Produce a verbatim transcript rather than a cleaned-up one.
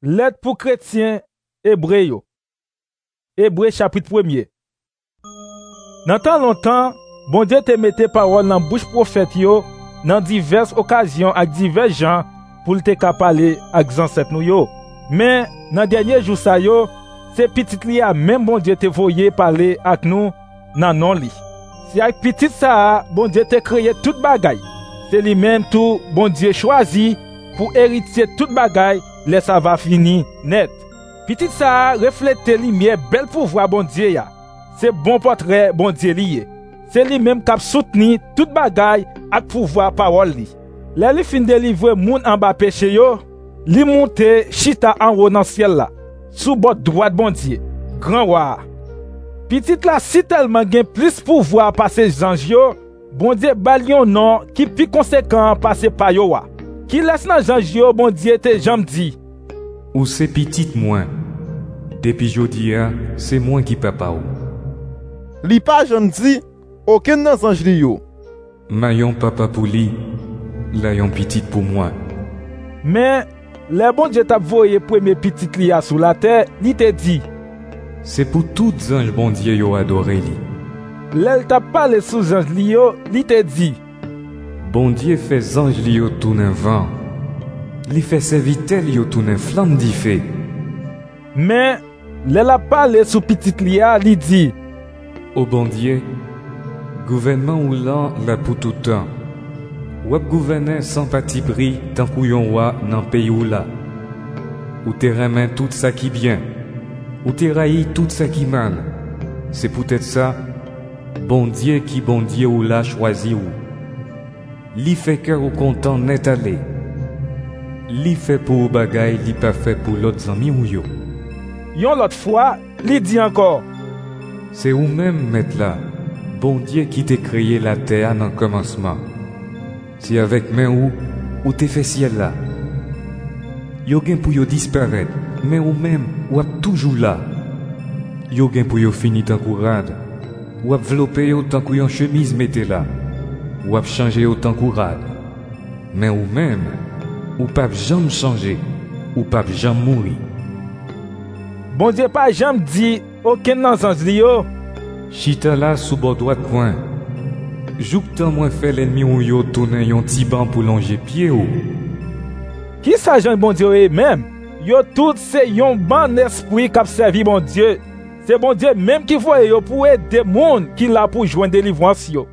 Lettre pour chrétiens hébreux yo. Hébreux chapitre premier. Dans tant longtemps, bon Dieu te mette parole dans bouche prophète yo dans diverses occasions avec divers gens pour te ka parler avec ancêtres nou yo. Mais dans dernier jour ça yo, c'est petit li a même bon Dieu te voyé parler avec nous dans non li. C'est avec petit ça bon Dieu te créé toute bagaille. C'est lui même tout bon Dieu choisi pour hériter toute bagaille. Les ça va finir net. Petit ça reflète lumière bel pouvoir bon Dieu ya. C'est bon portrait bon Dieu lié. C'est lui même qui soutenu toute bagaille avec pouvoir parole li. Les li fin délivrer moun en bas péché yo, li monte chita en haut dans ciel là, sous bord droit bon Dieu. Grand roi. Petit là si tellement gen plus pouvoir passer ange yo, bon Dieu balion non qui plus conséquent passer par yo wa. Qui laisse dans ange yo bon Dieu te jam dit. Ou c'est petit moins. Depuis jodi a, c'est moi qui papa ou. Li pa jam dit aucun dans ange li yo. Mayon papa pour li, la yon petit pour moi. Mais le bon Dieu t'a voyé premier petit li a sous la terre, li te dit. C'est pour tout ange bon Dieu yo adoré li. L'elle t'a parlé sous ange li yo, li te dit. Bon Dieu fait ange li yo tout nan vent. Li fait servitel yo tout nan flamme di feu. Mais l'elle a parlé sous petit li a, li dit. Au bon Dieu, gouvernement ou lan la pour tout temps. Wap gouverner sans parti pris tant kou yon wa nan pays ou la. Ou te remen tout ça qui bien. Ou te raï tout ça qui mal. C'est peut-être ça, bon Dieu qui bon Dieu ou la choisi ou. Li fait cœur ou content net aller. Li fait pour bagay, li pas fait pour l'autre amis ou yo. Yon l'autre fois, li dit encore. C'est ou même mettre là, bon Dieu qui t'a créé la terre dans le commencement. C'est avec main ou, ou t'es fait ciel là. Yo gen pour yo disparaître, mais ou même, ou ap toujours là. Yo gen pour yo fini tant courade, ou ap vloper yo tant kou yon chemise mette là. Ou ap changer yo tant courade. Mais ou même, ou pas jamais changer, ou pas jamais mourir. Bon Dieu pas jamais dit aucun dans ange li yo. Chita là sous bord droit point. Jouk tan moins fait l'ennemi ou yo tourne yon ti banc pour longer pied ou. Qui ça Jean bon Dieu est même? Yo tout c'est yon bon esprit qui servi bon Dieu. C'est bon Dieu même qui voye yo pour aider monde qui là pour joindre délivrance yo.